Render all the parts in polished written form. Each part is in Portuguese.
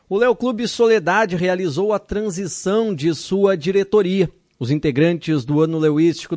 O Léo Clube Soledade realizou a transição de sua diretoria. Os integrantes do ano leuístico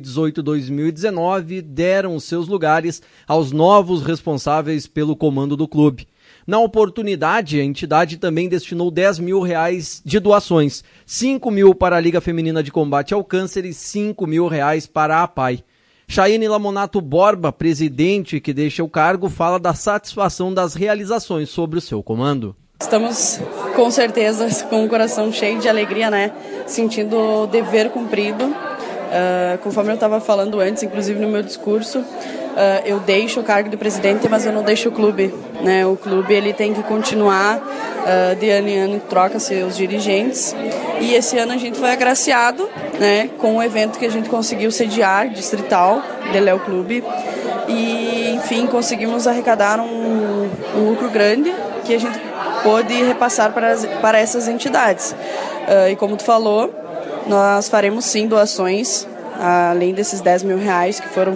2018-2019 deram seus lugares aos novos responsáveis pelo comando do clube. Na oportunidade, a entidade também destinou R$10 mil de doações, 5 mil para a Liga Feminina de Combate ao Câncer e 5 mil reais para a APAI. Chayane Lamonato Borba, presidente que deixa o cargo, fala da satisfação das realizações sobre o seu comando. Estamos, com certeza, com o coração cheio de alegria, né? Sentindo o dever cumprido. Conforme eu estava falando antes, inclusive no meu discurso, eu deixo o cargo de presidente, mas eu não deixo o clube, né? O clube ele tem que continuar, de ano em ano troca seus dirigentes. E esse ano a gente foi agraciado, né, com o evento que a gente conseguiu sediar, distrital, do Léo Clube. E, enfim, conseguimos arrecadar um lucro grande que a gente pôde repassar para essas entidades. E como tu falou, nós faremos sim doações, além desses R$10 mil que foram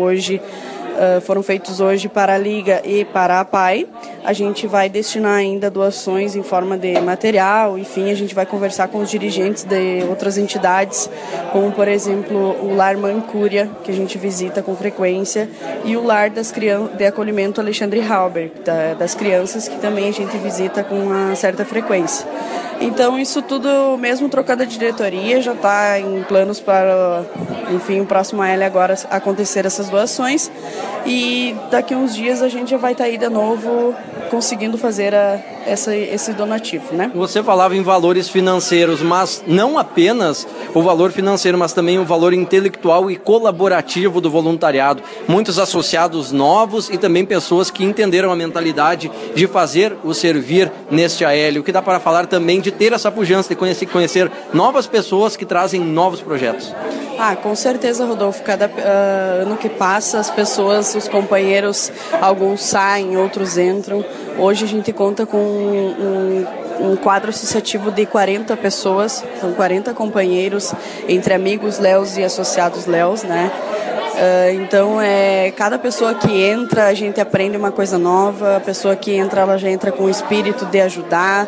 feitos hoje para a Liga e para a APAI. A gente vai destinar ainda doações em forma de material, enfim, a gente vai conversar com os dirigentes de outras entidades, como, por exemplo, o Lar Mancúria, que a gente visita com frequência, e o Lar de Acolhimento Alexandre Halber, das crianças, que também a gente visita com uma certa frequência. Então, isso tudo, mesmo trocando a diretoria, já está em planos para, enfim, o próximo AL agora acontecer essas doações. E daqui a uns dias a gente já vai estar aí de novo conseguindo fazer esse donativo, né? Você falava em valores financeiros, mas não apenas o valor financeiro, mas também o valor intelectual e colaborativo do voluntariado. Muitos associados novos e também pessoas que entenderam a mentalidade de fazer o servir neste AL. O que dá para falar também de ter essa pujança, de conhecer novas pessoas que trazem novos projetos. Com certeza, Rodolfo. Cada ano que passa, as pessoas, os companheiros, alguns saem, outros entram. Hoje a gente conta com um quadro associativo de 40 pessoas, são 40 companheiros, entre amigos Léos e associados Léos, né? Então, cada pessoa que entra, a gente aprende uma coisa nova. A pessoa que entra, ela já entra com o espírito de ajudar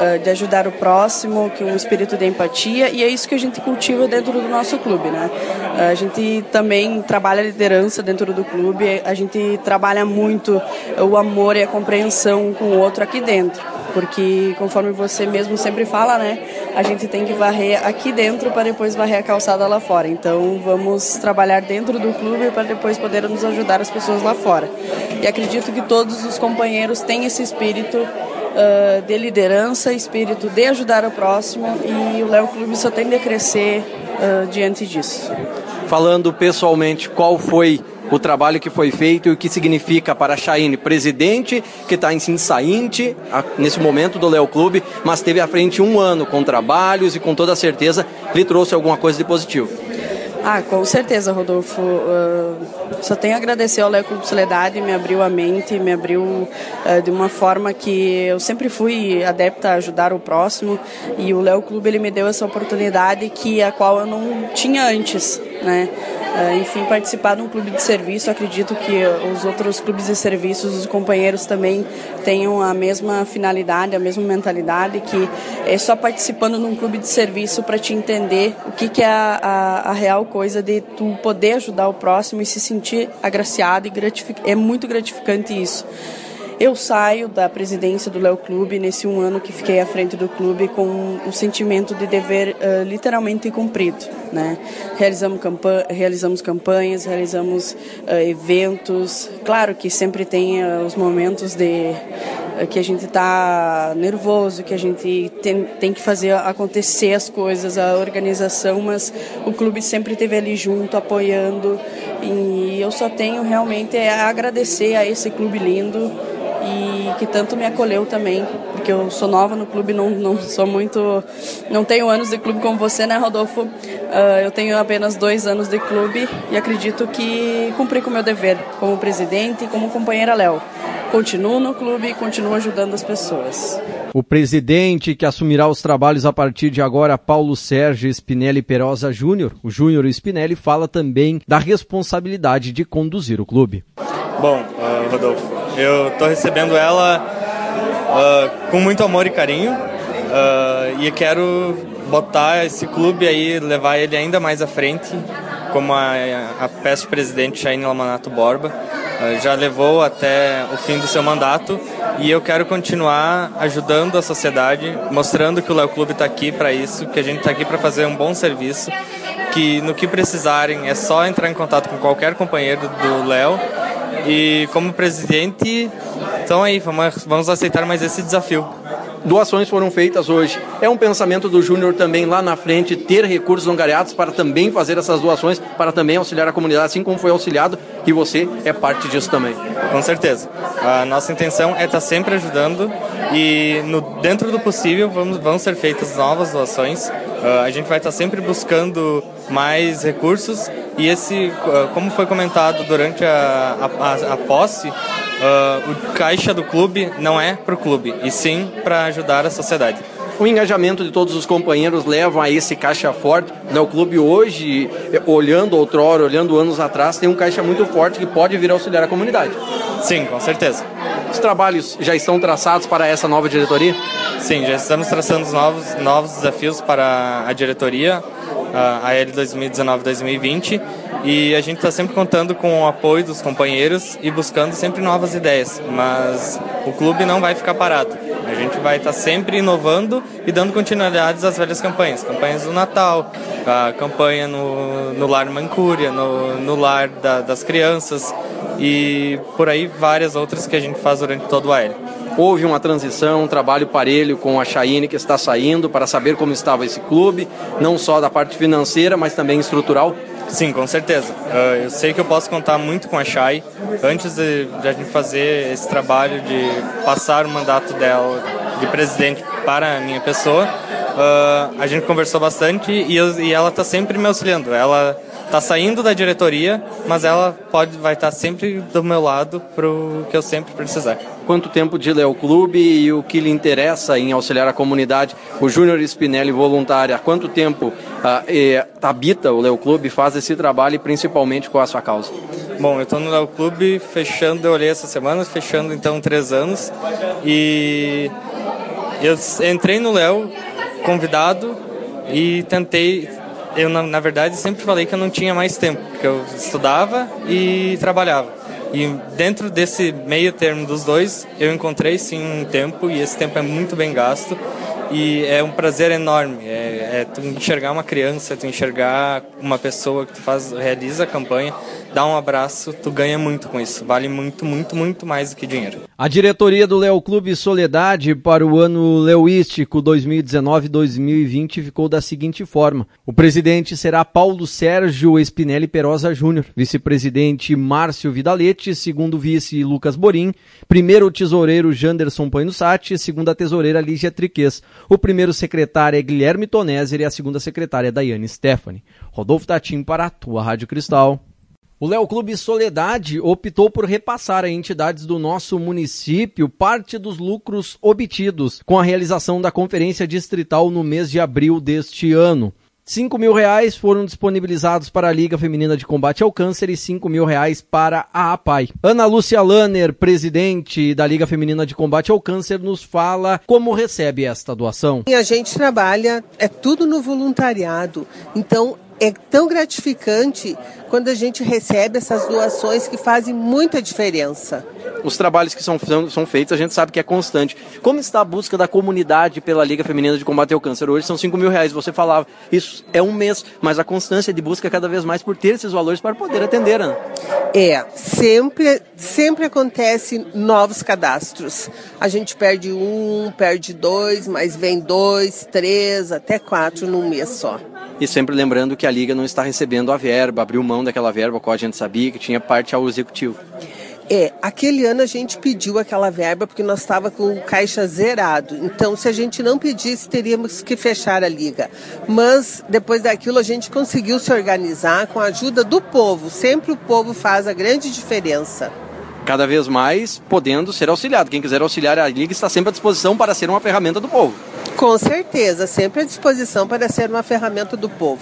o próximo, com um espírito de empatia, e é isso que a gente cultiva dentro do nosso clube, né? A gente também trabalha a liderança dentro do clube, a gente trabalha muito o amor e a compreensão com o outro aqui dentro, porque, conforme você mesmo sempre fala, né, a gente tem que varrer aqui dentro para depois varrer a calçada lá fora. Então, vamos trabalhar dentro do clube para depois poder nos ajudar as pessoas lá fora. E acredito que todos os companheiros têm esse espírito de liderança, espírito de ajudar o próximo, e o Léo Clube só tende a crescer diante disso. Falando pessoalmente, qual foi o trabalho que foi feito e o que significa para a Chayane, presidente, que está em sainte nesse momento do Léo Clube, mas teve à frente um ano com trabalhos e com toda certeza lhe trouxe alguma coisa de positivo? Com certeza, Rodolfo. Só tenho a agradecer ao Léo Clube Soledade, me abriu a mente, me abriu de uma forma que eu sempre fui adepta a ajudar o próximo, e o Léo Clube ele me deu essa oportunidade a qual eu não tinha antes, né? Enfim, participar de um clube de serviço, acredito que os outros clubes de serviços, os companheiros também tenham a mesma finalidade, a mesma mentalidade, que é só participando de um clube de serviço para te entender o que é a real coisa de tu poder ajudar o próximo e se sentir agraciado, e é muito gratificante isso. Eu saio da presidência do Léo Clube nesse um ano que fiquei à frente do clube com um sentimento de dever literalmente cumprido, né? Realizamos campanhas, realizamos eventos. Claro que sempre tem os momentos que a gente está nervoso, que a gente tem que fazer acontecer as coisas, a organização, mas o clube sempre esteve ali junto, apoiando, e eu só tenho realmente a agradecer a esse clube lindo, e que tanto me acolheu também, porque eu sou nova no clube, não tenho anos de clube como você, né, Rodolfo? Eu tenho apenas 2 anos de clube e acredito que cumpri com o meu dever como presidente e como companheira Léo. Continuo no clube e continuo ajudando as pessoas. O presidente que assumirá os trabalhos a partir de agora, Paulo Sérgio Spinelli Perosa Júnior, o Júnior Spinelli, fala também da responsabilidade de conduzir o clube. Bom, Rodolfo, eu estou recebendo ela com muito amor e carinho, e quero botar esse clube aí, levar ele ainda mais à frente, como a peste presidente Chayne Lamanato Borba já levou até o fim do seu mandato, e eu quero continuar ajudando a sociedade, mostrando que o Léo Clube está aqui para isso, que a gente está aqui para fazer um bom serviço, que no que precisarem é só entrar em contato com qualquer companheiro do Léo, e como presidente, então aí, vamos aceitar mais esse desafio. Doações foram feitas hoje. É um pensamento do Júnior também lá na frente ter recursos angariados para também fazer essas doações, para também auxiliar a comunidade, assim como foi auxiliado, e você é parte disso também. Com certeza. A nossa intenção é estar sempre ajudando, e dentro do possível vão ser feitas novas doações. A gente vai estar sempre buscando mais recursos, e como foi comentado durante a posse, o caixa do clube não é para o clube, e sim para ajudar a sociedade. O engajamento de todos os companheiros leva a esse caixa forte. O clube hoje, olhando outrora, olhando anos atrás, tem um caixa muito forte que pode vir auxiliar a comunidade. Sim, com certeza. Os trabalhos já estão traçados para essa nova diretoria? Sim, já estamos traçando novos desafios para a diretoria, a L 2019-2020, e a gente está sempre contando com o apoio dos companheiros e buscando sempre novas ideias, mas o clube não vai ficar parado. A gente vai estar sempre inovando e dando continuidades às velhas campanhas do Natal, a campanha no Lar Mancúria, no Lar das Crianças, e por aí várias outras que a gente faz durante todo o AL. Houve uma transição, um trabalho parelho com a Chayne, que está saindo, para saber como estava esse clube, não só da parte financeira, mas também estrutural. Sim, com certeza. Eu sei que eu posso contar muito com a Chay. Antes de a gente fazer esse trabalho de passar o mandato dela de presidente para a minha pessoa, a gente conversou bastante, e ela está sempre me auxiliando. Ela está saindo da diretoria, mas ela vai estar sempre do meu lado para o que eu sempre precisar. Quanto tempo de Léo Clube e o que lhe interessa em auxiliar a comunidade? O Júnior Spinelli voluntário, há quanto tempo habita o Léo Clube, faz esse trabalho, e principalmente com a sua causa? Bom, eu estou no Léo Clube eu olhei essa semana, fechando então 3 anos, e eu entrei no Léo convidado e tentei. Eu, na verdade, sempre falei que eu não tinha mais tempo, porque eu estudava e trabalhava. E dentro desse meio termo dos dois, eu encontrei sim um tempo, e esse tempo é muito bem gasto, e é um prazer enorme. Tu enxergar uma criança, tu enxergar uma pessoa que realiza a campanha, dá um abraço, tu ganha muito com isso. Vale muito, muito, muito mais do que dinheiro. A diretoria do Léo Clube Soledade para o ano leoístico 2019-2020 ficou da seguinte forma. O presidente será Paulo Sérgio Spinelli Perosa Júnior, vice-presidente Márcio Vidalete, segundo vice Lucas Borim, primeiro tesoureiro Janderson Painusati, segunda tesoureira Lígia Triquês. O primeiro secretário é Guilherme Toneser e a segunda secretária é Daiane Stephanie. Rodolfo Tatim para a tua Rádio Cristal. O Léo Clube Soledade optou por repassar a entidades do nosso município parte dos lucros obtidos com a realização da Conferência Distrital no mês de abril deste ano. R$5.000 foram disponibilizados para a Liga Feminina de Combate ao Câncer e R$5.000 para a APAI. Ana Lúcia Lanner, presidente da Liga Feminina de Combate ao Câncer, nos fala como recebe esta doação. A gente trabalha, é tudo no voluntariado, então é tão gratificante quando a gente recebe essas doações que fazem muita diferença. Os trabalhos que são feitos, a gente sabe que é constante. Como está a busca da comunidade pela Liga Feminina de Combate ao Câncer? Hoje são R$5.000, você falava, isso é um mês, mas a constância de busca é cada vez mais por ter esses valores para poder atender, Ana. Sempre acontece novos cadastros. A gente perde 1, perde 2, mas vem 2, 3, até 4 num mês só. E sempre lembrando que a Liga não está recebendo a verba, abriu mão daquela verba, qual a gente sabia que tinha parte ao executivo. Aquele ano a gente pediu aquela verba porque nós estávamos com o caixa zerado. Então, se a gente não pedisse, teríamos que fechar a Liga. Mas, depois daquilo, a gente conseguiu se organizar com a ajuda do povo. Sempre o povo faz a grande diferença. Cada vez mais podendo ser auxiliado. Quem quiser auxiliar a Liga está sempre à disposição para ser uma ferramenta do povo. Com certeza, sempre à disposição para ser uma ferramenta do povo.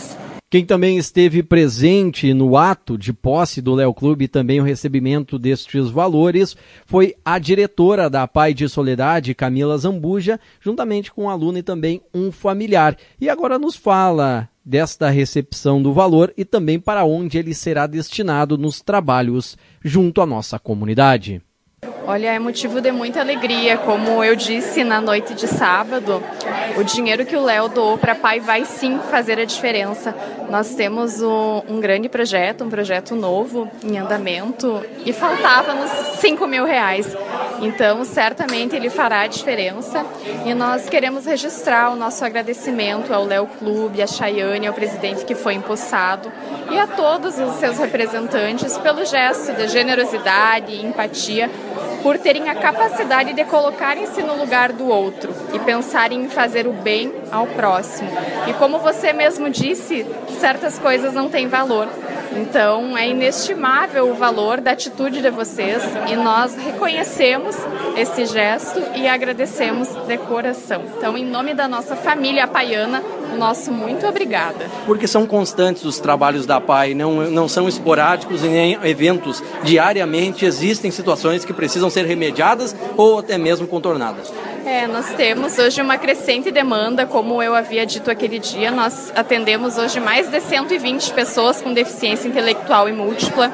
Quem também esteve presente no ato de posse do Léo Clube e também o recebimento destes valores foi a diretora da APAI de Soledade, Camila Zambuja, juntamente com um aluno e também um familiar. E agora nos fala desta recepção do valor e também para onde ele será destinado nos trabalhos junto à nossa comunidade. Olha, é motivo de muita alegria. Como eu disse na noite de sábado, o dinheiro que o Léo doou para a APAI vai sim fazer a diferença. Nós temos um grande projeto, um projeto novo em andamento e faltava-nos R$5.000. Então, certamente ele fará a diferença e nós queremos registrar o nosso agradecimento ao Léo Clube, a Chayane, ao presidente que foi empossado e a todos os seus representantes pelo gesto de generosidade e empatia, por terem a capacidade de colocarem-se no lugar do outro e pensarem em fazer o bem ao próximo. E como você mesmo disse, certas coisas não têm valor. Então, é inestimável o valor da atitude de vocês e nós reconhecemos esse gesto e agradecemos de coração. Então, em nome da nossa família apaiana, o nosso muito obrigada. Porque são constantes os trabalhos da APAI, não são esporádicos e nem eventos. Diariamente existem situações que precisam ser remediadas ou até mesmo contornadas. Nós temos hoje uma crescente demanda, como eu havia dito aquele dia, nós atendemos hoje mais de 120 pessoas com deficiência intelectual e múltipla.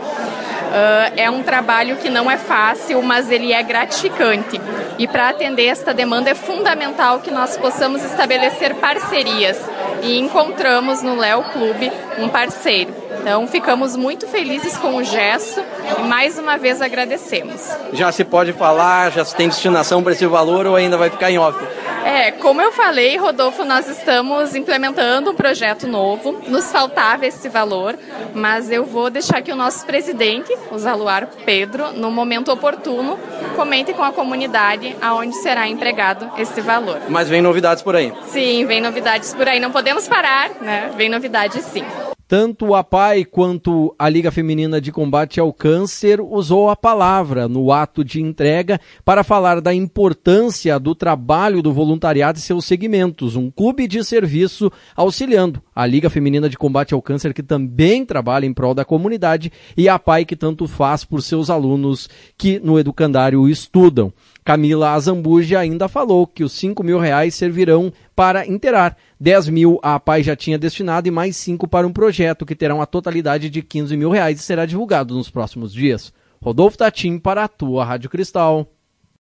É um trabalho que não é fácil, mas ele é gratificante. E para atender esta demanda é fundamental que nós possamos estabelecer parcerias. E encontramos no Léo Clube um parceiro. Então ficamos muito felizes com o gesto e mais uma vez agradecemos. Já se pode falar, já se tem destinação para esse valor ou ainda vai ficar em off? Como eu falei, Rodolfo, nós estamos implementando um projeto novo, nos faltava esse valor, mas eu vou deixar que o nosso presidente, o Zaluar Pedro, no momento oportuno, comente com a comunidade aonde será empregado esse valor. Mas vem novidades por aí? Sim, vem novidades por aí, não podemos parar, né? Vem novidades sim. Tanto a APAI quanto a Liga Feminina de Combate ao Câncer usou a palavra no ato de entrega para falar da importância do trabalho do voluntariado e seus segmentos, um clube de serviço auxiliando a Liga Feminina de Combate ao Câncer, que também trabalha em prol da comunidade, e a APAI, que tanto faz por seus alunos que no educandário estudam. Camila Zambuja ainda falou que os R$5.000 servirão para inteirar. 10.000 a APAI já tinha destinado e mais 5 para um projeto que terá uma totalidade de R$15.000 e será divulgado nos próximos dias. Rodolfo Tatim para a tua Rádio Cristal.